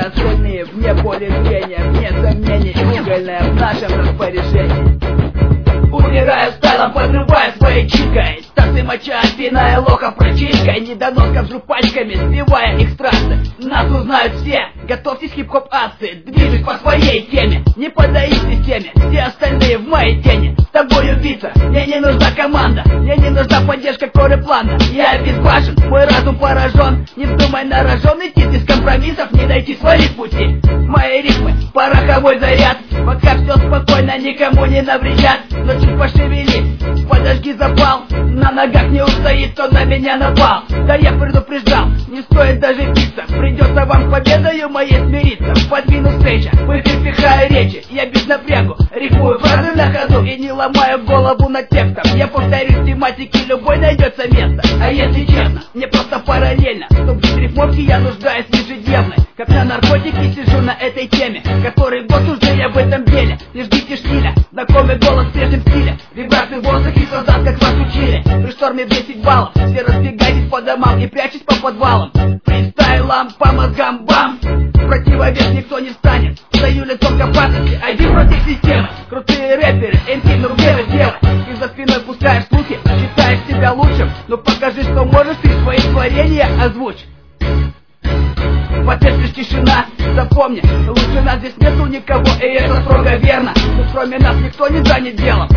остальные вне поля зрения, вне сомнений, угольная в нашем распоряжении. Умирая стайлом, подрывая своей чикой, тасы моча, пиная лохов прочисткой, недоносков жру пачками, сбивая их с трассы. Нас узнают все, готовьтесь хип-хоп акции, движусь по своей теме, не поддаюсь системе, все остальные в моей тени. С тобой убийца, мне не нужна команда, мне не нужна поддержка коры плана. Я обезбашен, мой разум поражен, не вздумай на рожон идти, без компромиссов не найти своих пути. Мои ритмы, пороховой заряд, пока все спокойно, никому не навредят. Но чуть пошевелись, подожги запал, на ногах не устоит, кто на меня напал. Да я предупреждал, не стоит даже биться, придется вам с победою моей смириться. Подвину встреча, в эфир пихаю речи, я без напрягу, рифмую фразы на ходу и не ломаю голову над текстом. Я повторюсь, тематики любой найдется место. А если честно, мне просто параллельно, чтобы в рифмовке я нуждаюсь в ежедневной. Как на наркотике сижу на этой теме, который год уже я в этом деле. Не ждите штиля, знакомый голос в прежнем стиле, вибрации в воздухе создат, как вас учили. При шторме в 10 баллов, все разбегайтесь по домам и прячьтесь по подвалам. Фристайлом по мозгам бам, противовес никто не станет. Стою лицом к опасности, один против системы. Крутые рэперы, МС, ну где вы, делай? Ты за спиной пускаешь слухи, считаешь себя лучшим, но покажи, что можешь, ты свои творения озвучь. Потерпишь тишина, запомни, лучше нас здесь нету никого, и это строго верно. Но кроме нас никто не занят делом.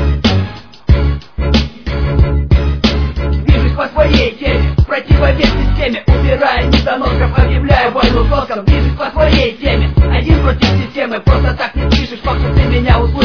Движусь по своей теме, противовес системе, убирая недоносков, объявляю войну соском. Движусь по своей теме, один против системы, просто так не пишешь, факт, что ты меня услышишь.